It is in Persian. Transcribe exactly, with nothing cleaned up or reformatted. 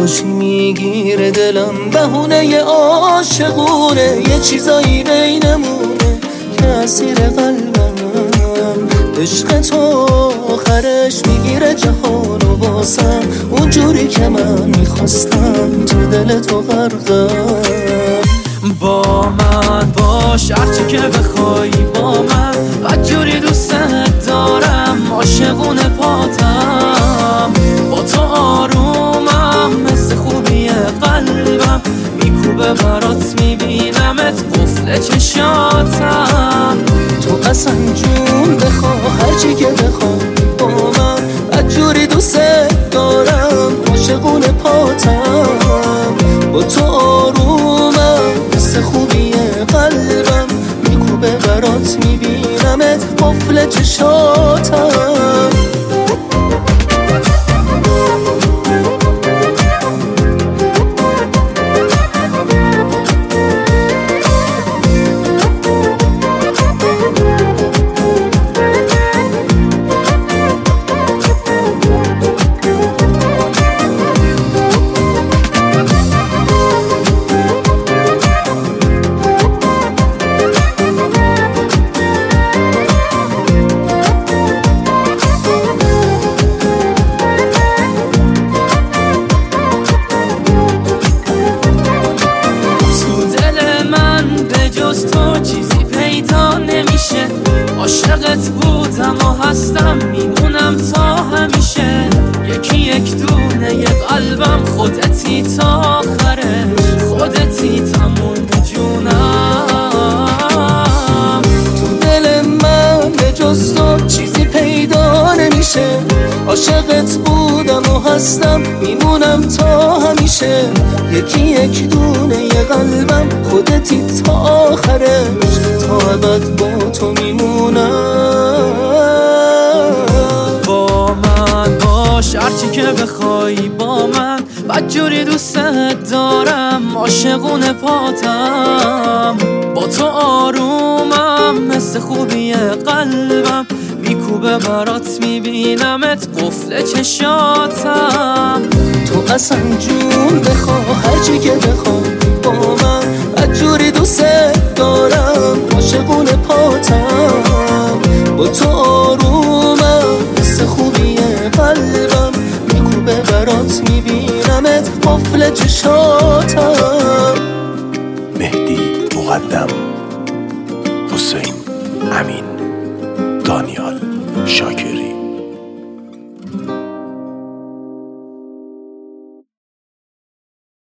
نباشی میگیره دلم، بهونه عاشقونه، یه چیزایی بینمونه که اسیر قلبم. عشق تو آخرش میگیره جهان و واسم، اونجوری که من میخواستم تو دل تو غرقم. با من باش هرچی که بخوای، با من بدجوری دوستت دارم، عاشقونه پاتم، با تو آرومم، مثل خوبی قلبم میکوبه برات، میبینمت قفل چشاتم. تو اصلا جون بخوا هرچی که بخوای، با من بدجوری دوستت دارم، عاشقونه پاتم، با تو آرومم، مثل خوبی قلبم میکوبه برات، میبینمت قفل چشاتم. عاشقت بودم و هستم، میمونم تا همیشه، یکی یک دونه یه قلبم، خودتی تا آخرش، خودتی تموم جونم. تو دل من به جز تو چیزی پیدا نمیشه، عاشقت بودم و هستم، میمونم تا همیشه، یکی یک دونه یه قلبم، خودتی تا آخرش، تا ابد با تو میمونم. با من باش هرچی که بخوای، با من بدجوری دوستت دارم، عاشقونه پاتم، با تو آرومم، مثل خوبی قلبم میکوبه برات، میبینمت قفل چشاتم. تو اصلا جون بخوا هرچی که بخوای، با من بدجوری دوستت دارم، عاشقونه پاتم، با تو آرومم، مثل خوبی قلبم میکوبه برات، میبینمت قفل چشاتم. مهدی مقدم، حسین امین، دانیال شاکری.